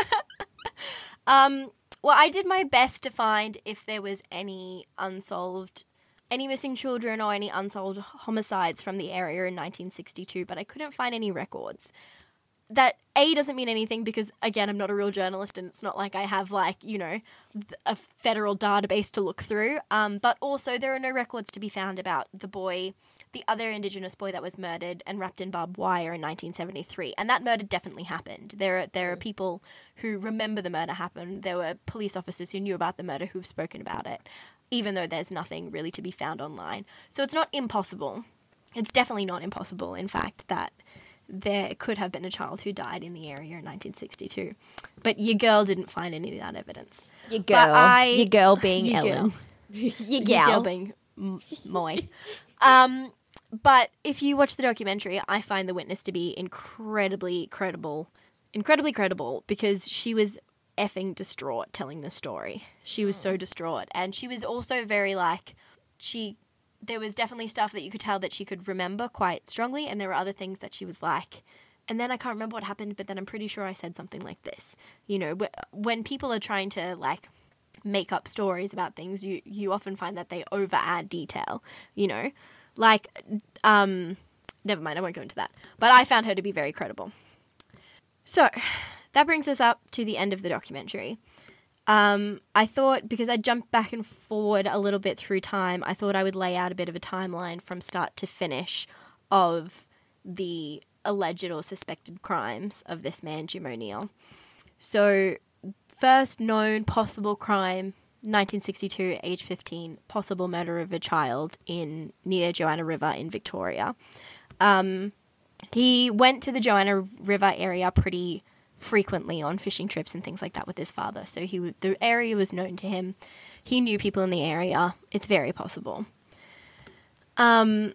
Um, well, I did my best to find if there was any unsolved, any missing children or any unsolved homicides from the area in nineteen sixty-two, but I couldn't find any records. That A doesn't mean anything because, again, I'm not a real journalist and it's not like I have, like, you know, a federal database to look through. Um, but also there are no records to be found about the boy, the other Indigenous boy that was murdered and wrapped in barbed wire in nineteen seventy-three. And that murder definitely happened. There are, there are people who remember the murder happened. There were police officers who knew about the murder who've spoken about it, even though there's nothing really to be found online. So it's not impossible. It's definitely not impossible, in fact, that there could have been a child who died in the area in nineteen sixty-two. But your girl didn't find any of that evidence. Your girl. I, your girl being your Ellen. Girl. your Your gal. girl being M- Moy. um, but if you watch the documentary, I find the witness to be incredibly credible, incredibly credible because she was effing distraught telling the story. She was so distraught. And she was also very like, she, there was definitely stuff that you could tell that she could remember quite strongly. And there were other things that she was like, and then I can't remember what happened, but then I'm pretty sure I said something like this. You know, when people are trying to like make up stories about things, you, you often find that they over add detail, you know, like, um, never mind, I won't go into that. But I found her to be very credible. So that brings us up to the end of the documentary. Um, I thought, because I jumped back and forward a little bit through time, I thought I would lay out a bit of a timeline from start to finish of the alleged or suspected crimes of this man, Jim O'Neill. So first known possible crime, nineteen sixty-two, age fifteen, possible murder of a child in near Joanna River in Victoria. Um, he went to the Joanna River area pretty frequently on fishing trips and things like that with his father. So he w- the area was known to him. He knew people in the area. It's very possible. Um,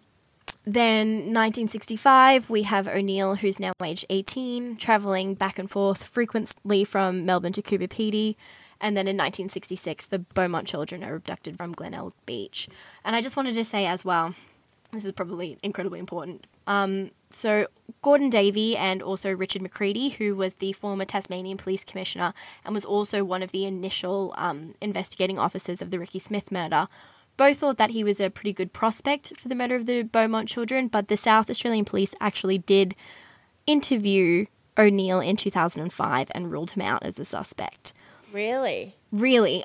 then nineteen sixty-five, we have O'Neill, who's now age eighteen, travelling back and forth frequently from Melbourne to Coober Pedy. And then in nineteen sixty-six, the Beaumont children are abducted from Glenelg Beach. And I just wanted to say as well, this is probably incredibly important. Um, so Gordon Davey and also Richard McCready, who was the former Tasmanian Police Commissioner and was also one of the initial um, investigating officers of the Ricky Smith murder, both thought that he was a pretty good prospect for the murder of the Beaumont children, but the South Australian Police actually did interview O'Neill in two thousand five and ruled him out as a suspect. Really? Really.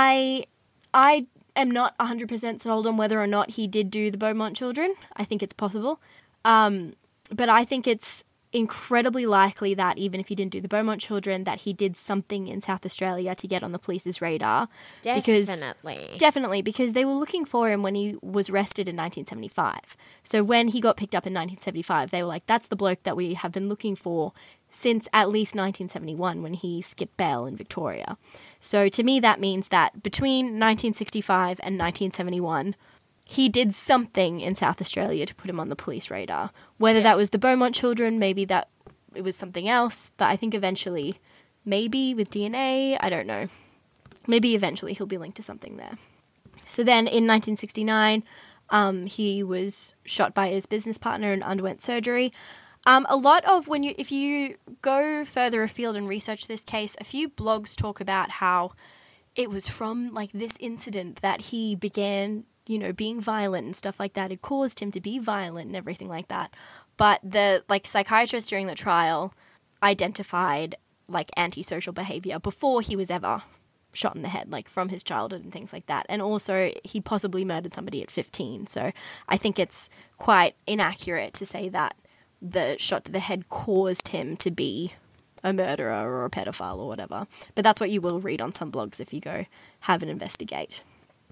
I I am not one hundred percent sold on whether or not he did do the Beaumont children. I think it's possible. Um, but I think it's incredibly likely that even if he didn't do the Beaumont children, that he did something in South Australia to get on the police's radar. Definitely. Because, definitely, because they were looking for him when he was arrested in nineteen seventy-five. So when he got picked up in nineteen seventy-five, they were like, that's the bloke that we have been looking for since at least nineteen seventy-one when he skipped bail in Victoria. So to me, that means that between nineteen sixty-five and nineteen seventy-one, he did something in South Australia to put him on the police radar. Whether yeah. that was the Beaumont children, maybe that it was something else, but I think eventually, maybe with D N A, I don't know. Maybe eventually he'll be linked to something there. So then in nineteen sixty-nine, um, he was shot by his business partner and underwent surgery. Um, a lot of when you, if you go further afield and research this case, a few blogs talk about how it was from like this incident that he began, you know, being violent and stuff like that. It caused him to be violent and everything like that. But the like psychiatrist during the trial identified like antisocial behavior before he was ever shot in the head, like from his childhood and things like that. And also he possibly murdered somebody at fifteen. So I think it's quite inaccurate to say that the shot to the head caused him to be a murderer or a pedophile or whatever. But that's what you will read on some blogs if you go have an investigate.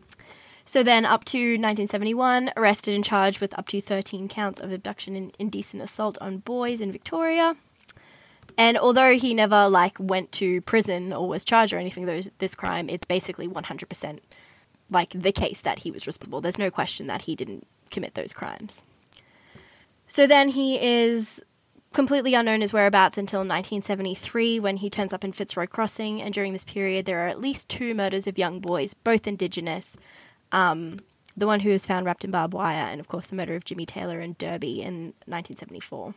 So then up to nineteen seventy-one, arrested and charged with up to thirteen counts of abduction and indecent assault on boys in Victoria. And although he never like went to prison or was charged or anything with this crime, it's basically one hundred percent like the case that he was responsible. There's no question that he didn't commit those crimes. So then he is completely unknown his whereabouts until nineteen seventy-three when he turns up in Fitzroy Crossing, and during this period there are at least two murders of young boys, both Indigenous. Um, the one who was found wrapped in barbed wire, and of course the murder of Jimmy Taylor in Derby in nineteen seventy-four.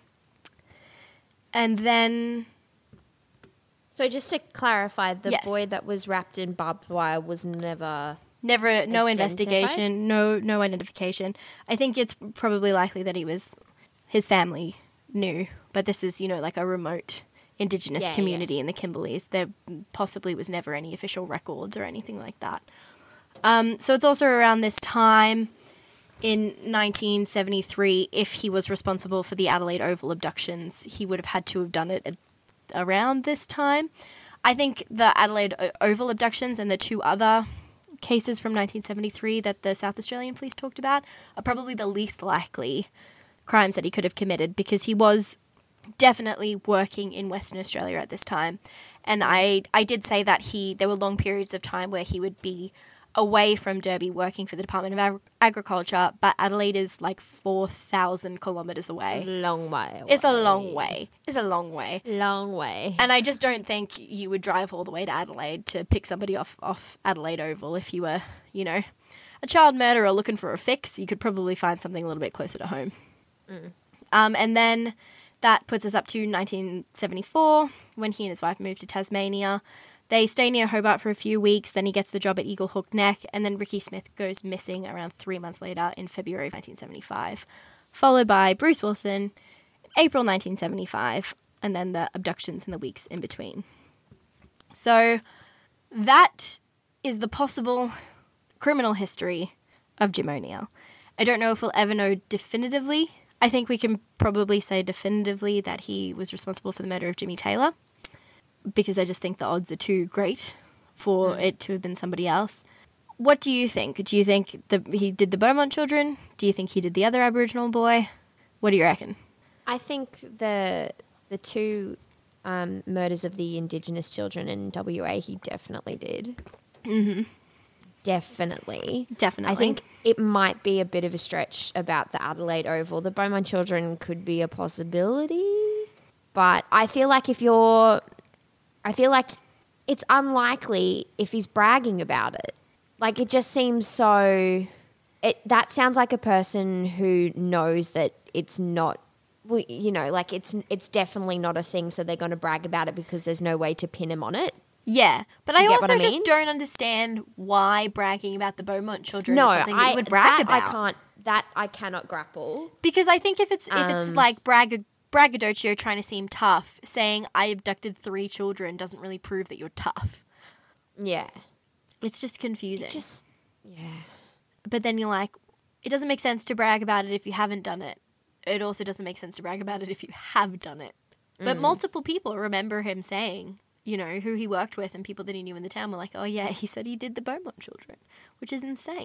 And then... So just to clarify, the yes. boy that was wrapped in barbed wire was never... Never, no identified? investigation, no no identification. I think it's probably likely that he was... His family knew, but this is, you know, like a remote Indigenous yeah, community yeah. in the Kimberleys. There possibly was never any official records or anything like that. Um, so it's also around this time in nineteen seventy-three, if he was responsible for the Adelaide Oval abductions, he would have had to have done it at, around this time. I think the Adelaide Oval abductions and the two other cases from nineteen seventy-three that the South Australian Police talked about are probably the least likely crimes that he could have committed, because he was definitely working in Western Australia at this time. And I I did say that he there were long periods of time where he would be away from Derby working for the Department of Ag- Agriculture, but Adelaide is like four thousand kilometres away. Long way. Away. It's a long way. It's a long way. Long way. And I just don't think you would drive all the way to Adelaide to pick somebody off, off Adelaide Oval if you were, you know, a child murderer looking for a fix. You could probably find something a little bit closer to home. Mm. Um, and then that puts us up to nineteen seventy-four when he and his wife moved to Tasmania. They stay near Hobart for a few weeks, then he gets the job at Eagle Hook Neck, and then Ricky Smith goes missing around three months later in February of nineteen seventy-five, followed by Bruce Wilson in April nineteen seventy-five, and then the abductions in the weeks in between. So that is the possible criminal history of Jim O'Neill. I don't know if we'll ever know definitively. I think we can probably say definitively that he was responsible for the murder of Jimmy Taylor, because I just think the odds are too great for mm. it to have been somebody else. What do you think? Do you think the, he did the Beaumont children? Do you think he did the other Aboriginal boy? What do you reckon? I think the the two um, murders of the Indigenous children in W A he definitely did. Mm-hmm. Definitely. Definitely. I think it might be a bit of a stretch about the Adelaide Oval. The Beaumont children could be a possibility, but I feel like if you're... I feel like it's unlikely if he's bragging about it. Like, it just seems so... It that sounds like a person who knows that it's not... Well, you know, like, it's it's definitely not a thing, so they're going to brag about it because there's no way to pin him on it. Yeah, but I You get also what I just mean? don't understand why bragging about the Beaumont children No, is something that I you would brag that about. I can't... That I cannot grapple. Because I think if it's if it's Um, like brag braggadocio trying to seem tough, saying I abducted three children doesn't really prove that you're tough. Yeah. It's just confusing. It just... Yeah. But then you're like, it doesn't make sense to brag about it if you haven't done it. It also doesn't make sense to brag about it if you have done it. But Mm. multiple people remember him saying, you know, who he worked with and people that he knew in the town were like, oh yeah, he said he did the Beaumont children, which is insane.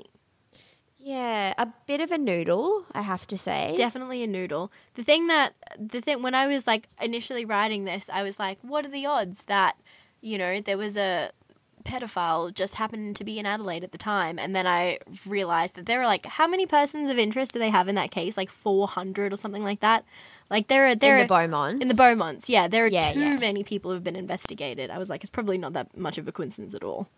Yeah, a bit of a noodle, I have to say. Definitely a noodle. The thing that, the thing, when I was like initially writing this, I was like, what are the odds that, you know, there was a pedophile just happened to be in Adelaide at the time? And then I realized that there were like, how many persons of interest do they have in that case? Like four hundred or something like that. Like there are, there in are, the Beaumonts. In the Beaumonts, yeah. There are Yeah, too yeah. many people who've been investigated. I was like, it's probably not that much of a coincidence at all.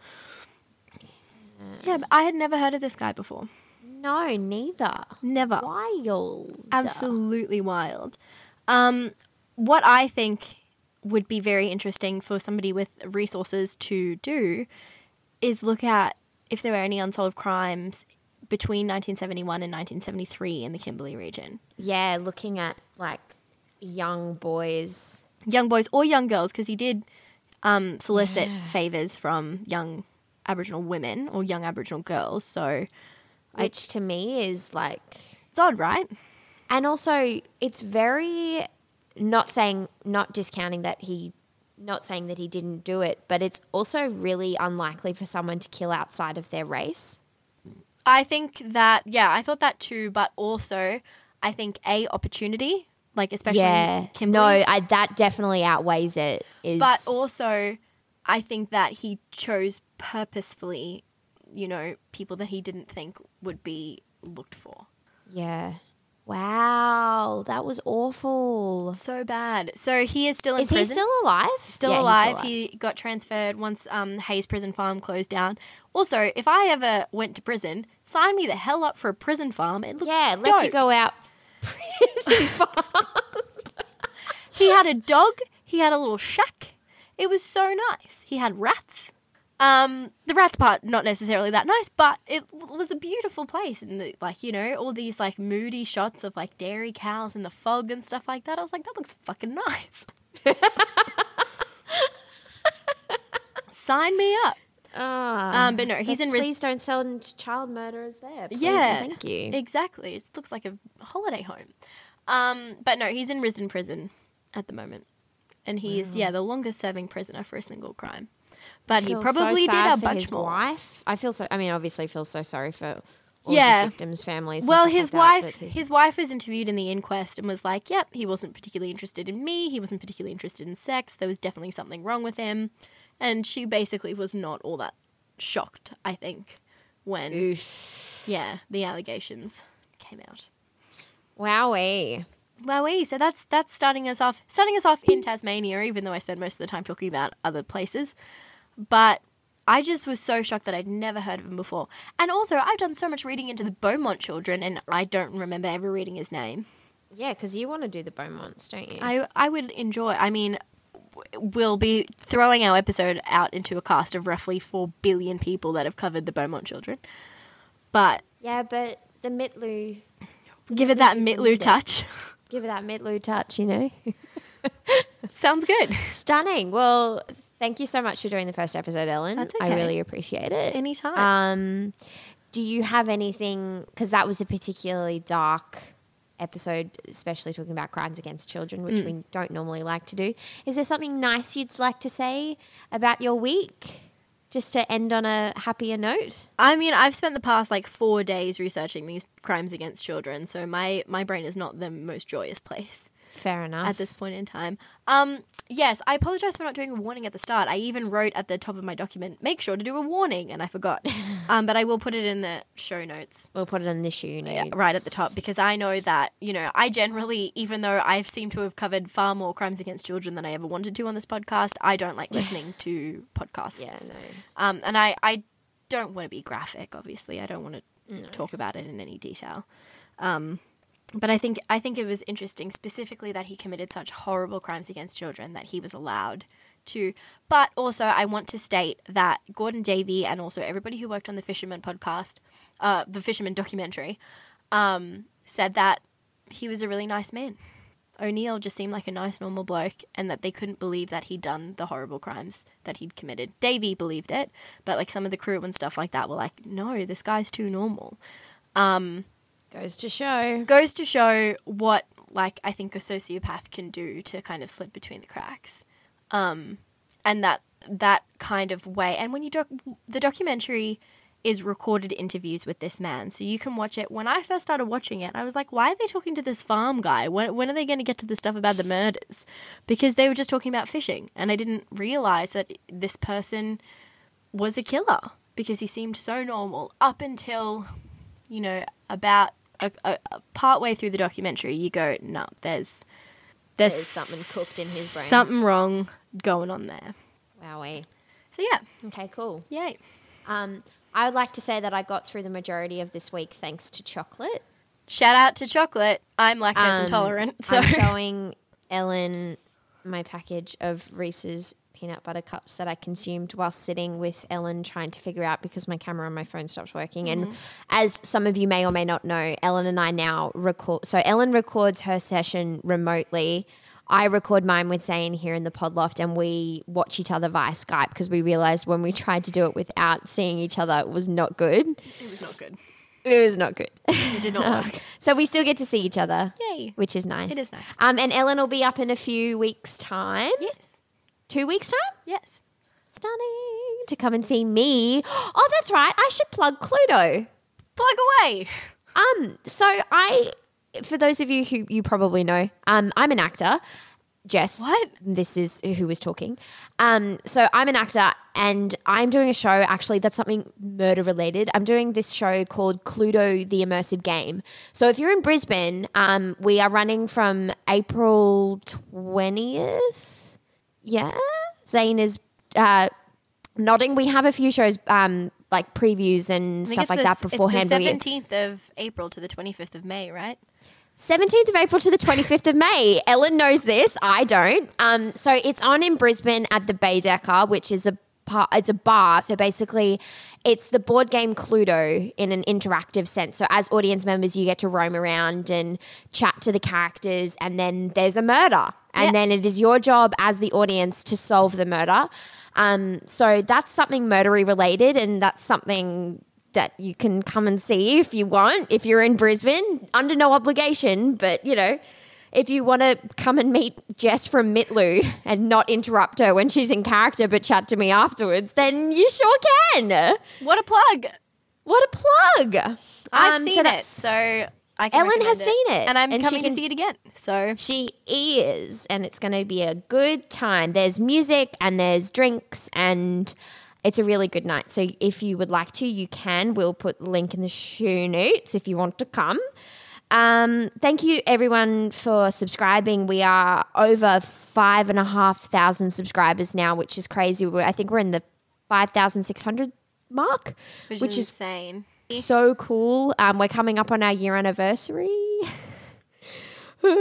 Yeah, but I had never heard of this guy before. No, neither. Never. Wild. Absolutely wild. Um, what I think would be very interesting for somebody with resources to do is look at if there were any unsolved crimes between nineteen seventy-one and nineteen seventy-three in the Kimberley region. Yeah, looking at like young boys. Young boys or young girls, because he did um, solicit Yeah. favours from young Aboriginal women or young Aboriginal girls. So Which to me is like... it's odd, right? And also, it's very... Not saying... Not discounting that he... Not saying that he didn't do it, but it's also really unlikely for someone to kill outside of their race. I think that, yeah, I thought that too, but also I think A, opportunity, like especially yeah. Kimberley. No, I, that definitely outweighs it. Is But also I think that he chose purposefully, you know, people that he didn't think would be looked for. Yeah. Wow, that was awful. So bad. So he is still in Is prison. he still alive? Still Yeah, he's alive. He got transferred once um, Hayes Prison Farm closed down. Also, if I ever went to prison, sign me the hell up for a prison farm. It looked Yeah, let dope. you go out prison farm. He had a dog. He had a little shack. It was so nice. He had rats. Um, the rats part, not necessarily that nice, but it w- was a beautiful place. And the, like, you know, all these like moody shots of like dairy cows in the fog and stuff like that. I was like, that looks fucking nice. Sign me up. Ah, Um, but no, he's but in ris- Please don't send child murderers there. Please Yeah, and thank you. Exactly. It looks like a holiday home. Um, but no, he's in Risdon Prison at the moment. And he is, yeah, the longest serving prisoner for a single crime. But he feel probably so did sad a for bunch his more. wife. I feel so. I mean, obviously, feel so sorry for all Yeah. of his victims' families. and Well, stuff his like that, wife, but his, his wife was interviewed in the inquest and was like, "Yep, he wasn't particularly interested in me. He wasn't particularly interested in sex. There was definitely something wrong with him." And she basically was not all that shocked, I think, when, Oof. yeah, the allegations came out. Wowee. Wowee. So that's that's starting us off starting us off in Tasmania, even though I spend most of the time talking about other places. But I just was so shocked that I'd never heard of him before. And also, I've done so much reading into the Beaumont children, and I don't remember ever reading his name. Yeah, because you want to do the Beaumonts, don't you? I I would enjoy. I mean, w- we'll be throwing our episode out into a cast of roughly four billion people that have covered the Beaumont children. But yeah, but the Mitlu... give it that Mitlu Mitlu did it. touch. Give it that Mitlu touch, you know? Sounds good. Stunning. Well, thank you so much for doing the first episode, Ellen. That's I okay. really appreciate it. Anytime. Um, do you have anything, because that was a particularly dark episode, especially talking about crimes against children, which we don't normally like to do. Is there something nice you'd like to say about your week? Just to end on a happier note? I mean, I've spent the past like four days researching these crimes against children, so my, my brain is not the most joyous place Fair enough. at this point in time. Um, yes, I apologize for not doing a warning at the start. I even wrote at the top of my document, make sure to do a warning, and I forgot. um, but I will put it in the show notes. We'll put it in the shoe notes. Right at the top, because I know that, you know, I generally, even though I've seemed to have covered far more crimes against children than I ever wanted to on this podcast, I don't like listening to podcasts. Yeah, no. Um, and I, I don't want to be graphic, obviously. I don't want to no. talk about it in any detail. Um, but I think I think it was interesting specifically that he committed such horrible crimes against children that he was allowed to. But also I want to state that Gordon Davey and also everybody who worked on the Fisherman podcast, uh, the Fisherman documentary, um, said that he was a really nice man. O'Neill just seemed like a nice, normal bloke, and that they couldn't believe that he'd done the horrible crimes that he'd committed. Davey believed it, but like some of the crew and stuff like that were like, no, this guy's too normal. Um, Goes to show. goes to show what, like, I think a sociopath can do to kind of slip between the cracks. Um, and that that kind of way. And when you doc- the documentary is recorded interviews with this man, so you can watch it. When I first started watching it, I was like, why are they talking to this farm guy? When, when are they going to get to the stuff about the murders? Because they were just talking about fishing, and I didn't realize that this person was a killer because he seemed so normal up until, you know, about a, a, a part way through the documentary, you go, no, there's, there's There's something cooked in his brain. something wrong going on there. Wowee. So yeah, Okay, cool. yay. Um, I would like to say that I got through the majority of this week thanks to chocolate. Shout out to chocolate. I'm lactose Um, intolerant, so I'm showing Ellen my package of Reese's peanut butter cups that I consumed while sitting with Ellen trying to figure out because my camera on my phone stopped working. Mm-hmm. And as some of you may or may not know, Ellen and I now record. So Ellen records her session remotely. I record mine with Zane here in the pod loft, and we watch each other via Skype because we realized when we tried to do it without seeing each other, it was not good. it was not good. It was not good. It did not work. So we still get to see each other. Yay. Which is nice. It is nice. Um, and Ellen will be up in a few weeks' time. Yes. Two weeks' time? Yes. Stunning. To come and see me. Oh, that's right. I should plug Cluedo. Plug away. Um, so I, for those of you who you probably know, um, I'm an actor. Jess. What? This is who was talking. Um, so I'm an actor and I'm doing a show actually that's something murder related. I'm doing this show called Cluedo the Immersive Game. So if you're in Brisbane, um, we are running from April twentieth. Yeah. Zane is uh, nodding. We have a few shows um, like previews and I think stuff it's like the, that beforehand. It's the We- seventeenth of April to the twenty-fifth of May, right? seventeenth of April to the twenty-fifth of May. Ellen knows this. I don't. Um, so it's on in Brisbane at the Baedeker, which is a par- it's a bar. So basically, it's the board game Cluedo in an interactive sense. So as audience members, you get to roam around and chat to the characters, and then there's a murder, and Yes. then it is your job as the audience to solve the murder. Um, so that's something murdery related, and that's something that you can come and see if you want, if you're in Brisbane, under no obligation. But, you know, if you want to come and meet Jess from Mitlu and not interrupt her when she's in character but chat to me afterwards, then you sure can. What a plug. What a plug. I've Um, so seen it, that's- so I can Ellen recommend has seen it, And I'm and she coming can- to see it again. So She is, and it's going to be a good time. There's music and there's drinks and it's a really good night. So if you would like to, you can. We'll put the link in the show notes if you want to come. Um, thank you everyone for subscribing. We are over five and a half thousand subscribers now, which is crazy. We're, I think we're in the five thousand six hundred mark, Which, which is is insane. so cool. Um, we're coming up on our year anniversary. Happy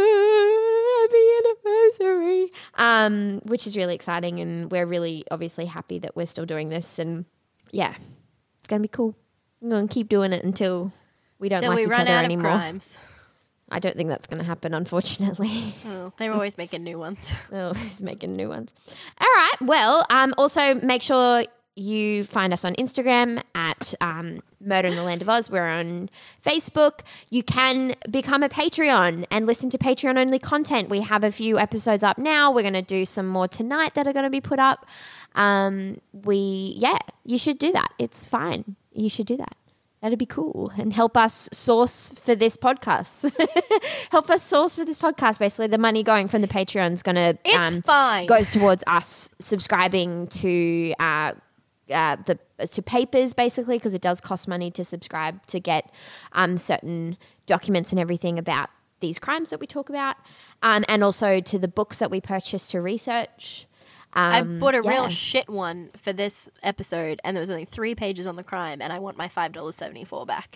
anniversary. Um, which is really exciting, and we're really obviously happy that we're still doing this, and yeah, it's going to be cool. I'm going to keep doing it until we don't Till like we each run other out anymore. of crimes. I don't think that's going to happen, unfortunately. Oh, they're always making new ones. Oh, he's making new ones. All right. Well, um, also make sure you find us on Instagram at um, Murder in the Land of Oz. We're on Facebook. You can become a Patreon and listen to Patreon-only content. We have a few episodes up now. We're going to do some more tonight that are going to be put up. Um, we, yeah, you should do that. It's fine. You should do that. That'd be cool, and help us source for this podcast. Help us source for this podcast. Basically, the money going from the Patreon is going to It's um, fine. goes towards us subscribing to uh, uh, the to papers, basically, because it does cost money to subscribe to get um, certain documents and everything about these crimes that we talk about, um, and also to the books that we purchase to research. I Um, bought a yeah. real shit one for this episode, and there was only three pages on the crime, and I want my five dollars seventy-four back.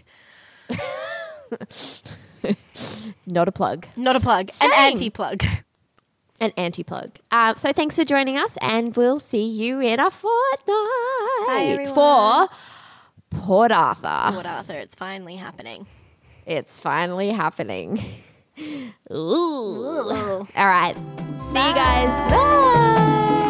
Not a plug. Not a plug, Same. an anti-plug. An anti-plug. Uh, so thanks for joining us, and we'll see you in a fortnight everyone. for Port Arthur. Port Arthur, it's finally happening. It's finally happening. Ooh. All right. See you guys. Bye.